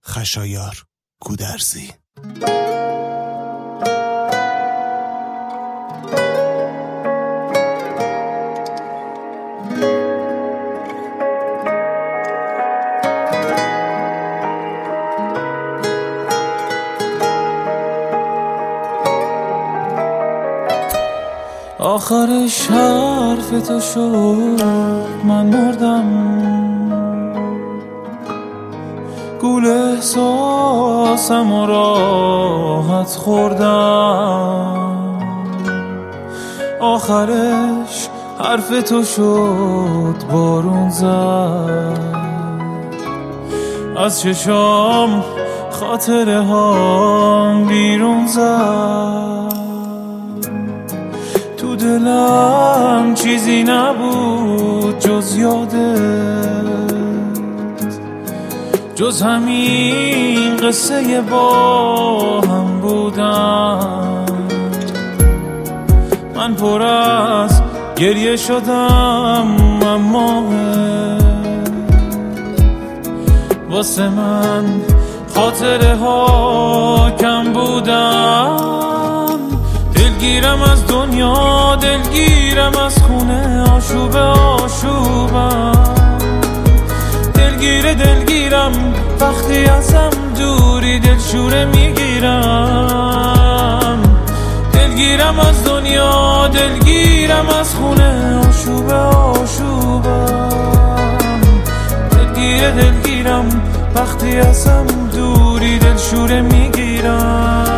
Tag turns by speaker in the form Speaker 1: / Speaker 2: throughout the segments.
Speaker 1: خشایار گودرزی.
Speaker 2: آخرش حرف تو شد من مردم، گول احساسم و راحت خوردم. آخرش حرف تو شد بارون زد، از چشام خاطره ها بیرون زد. تو دلم چیزی نبود جز یادت، جز همین قصه با هم بودم. من پر از گریه شدم اما واسه من خاطره ها کم بودم. دلگیرم از دنیا، دلگیرم از خونه، آشوب آشوبم. دلگیرم وقتی ازم دوری، دلشوره میگیرم. دلگیرم از دنیا، دلگیرم از خونه، آشوب آشوبم. دلگیرم وقتی ازم دوری، دلشوره میگیرم.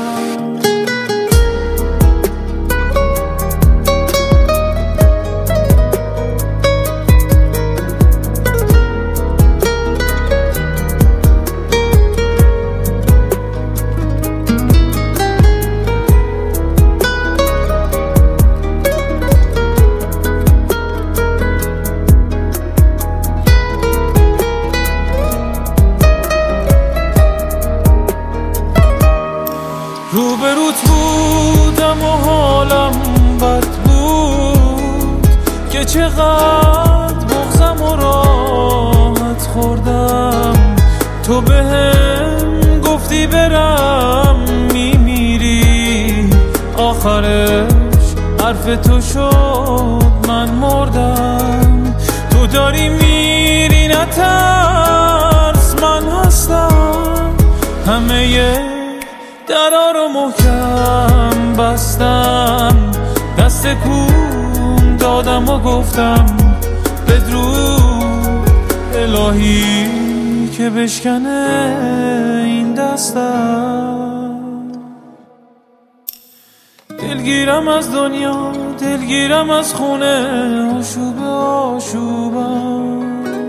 Speaker 2: روبروت بودم و حالم بد بود که چقدر بغضم و راحت خوردم. تو بهم گفتی برم میمیری، آخرش حرف تو شد من مردم. تو داری میری نترس، من هستم. همه درا رو محکم بستم، دست کون دادم و گفتم بدرود الهی که بشکنه این دستم. دلگیرم از دنیا، دلگیرم از خونه، آشوب آشوبم.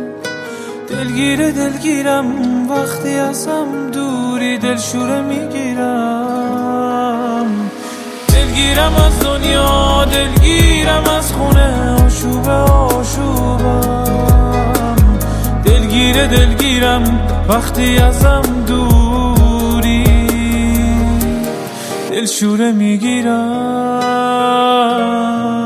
Speaker 2: دلگیرم وقتی ازم دوری، دلشوره میگیرم. دلگیرم از دنیا، دلگیرم از خونه، آشوب آشوبم. دلگیرم وقتی ازم دوری، دلشوره میگیرم.